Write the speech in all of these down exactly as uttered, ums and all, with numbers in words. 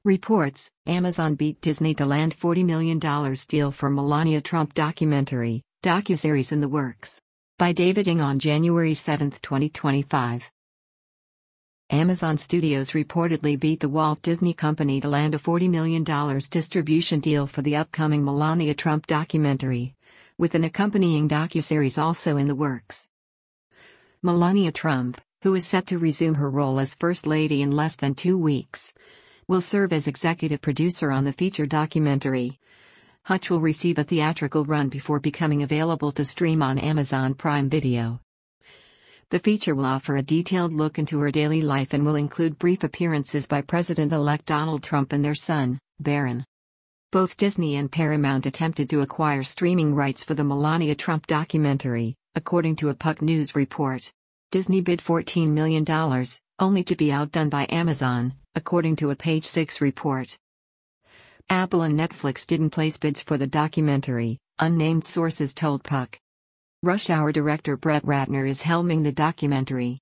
Reports, Amazon beat Disney to land forty million dollars deal for Melania Trump documentary, docuseries in the works. By David Ng on January seventh, twenty twenty-five. Amazon Studios reportedly beat the Walt Disney Company to land a forty million dollars distribution deal for the upcoming Melania Trump documentary, with an accompanying docuseries also in the works. Melania Trump, who is set to resume her role as First Lady in less than two weeks, will serve as executive producer on the feature documentary. Hutch will receive a theatrical run before becoming available to stream on Amazon Prime Video. The feature will offer a detailed look into her daily life and will include brief appearances by President-elect Donald Trump and their son, Barron. Both Disney and Paramount attempted to acquire streaming rights for the Melania Trump documentary, according to a Puck News report. Disney bid fourteen million dollars, only to be outdone by Amazon, according to a Page Six report. Apple and Netflix didn't place bids for the documentary, unnamed sources told Puck. Rush Hour director Brett Ratner is helming the documentary.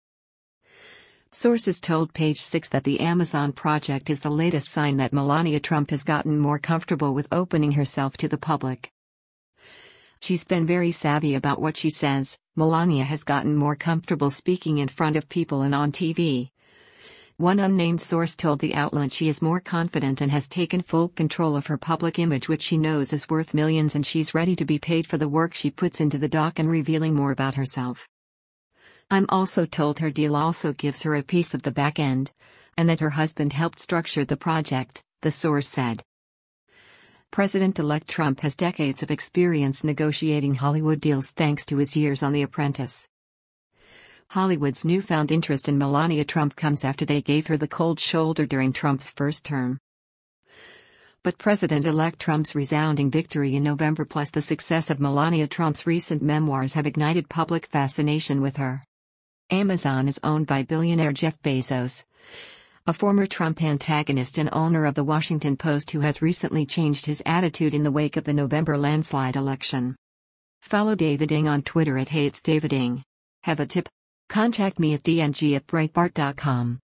Sources told Page Six that the Amazon project is the latest sign that Melania Trump has gotten more comfortable with opening herself to the public. She's been very savvy about what she says. Melania has gotten more comfortable speaking in front of people and on T V. One unnamed source told the outlet she is more confident and has taken full control of her public image, which she knows is worth millions, and she's ready to be paid for the work she puts into the doc and revealing more about herself. I'm also told her deal also gives her a piece of the back end, and that her husband helped structure the project, the source said. President-elect Trump has decades of experience negotiating Hollywood deals thanks to his years on The Apprentice. Hollywood's newfound interest in Melania Trump comes after they gave her the cold shoulder during Trump's first term. But President-elect Trump's resounding victory in November plus the success of Melania Trump's recent memoirs have ignited public fascination with her. Amazon is owned by billionaire Jeff Bezos, a former Trump antagonist and owner of The Washington Post, who has recently changed his attitude in the wake of the November landslide election. Follow David Ng on Twitter at Hey It's David Ng. Have a tip? Contact me at d n g at breitbart dot com.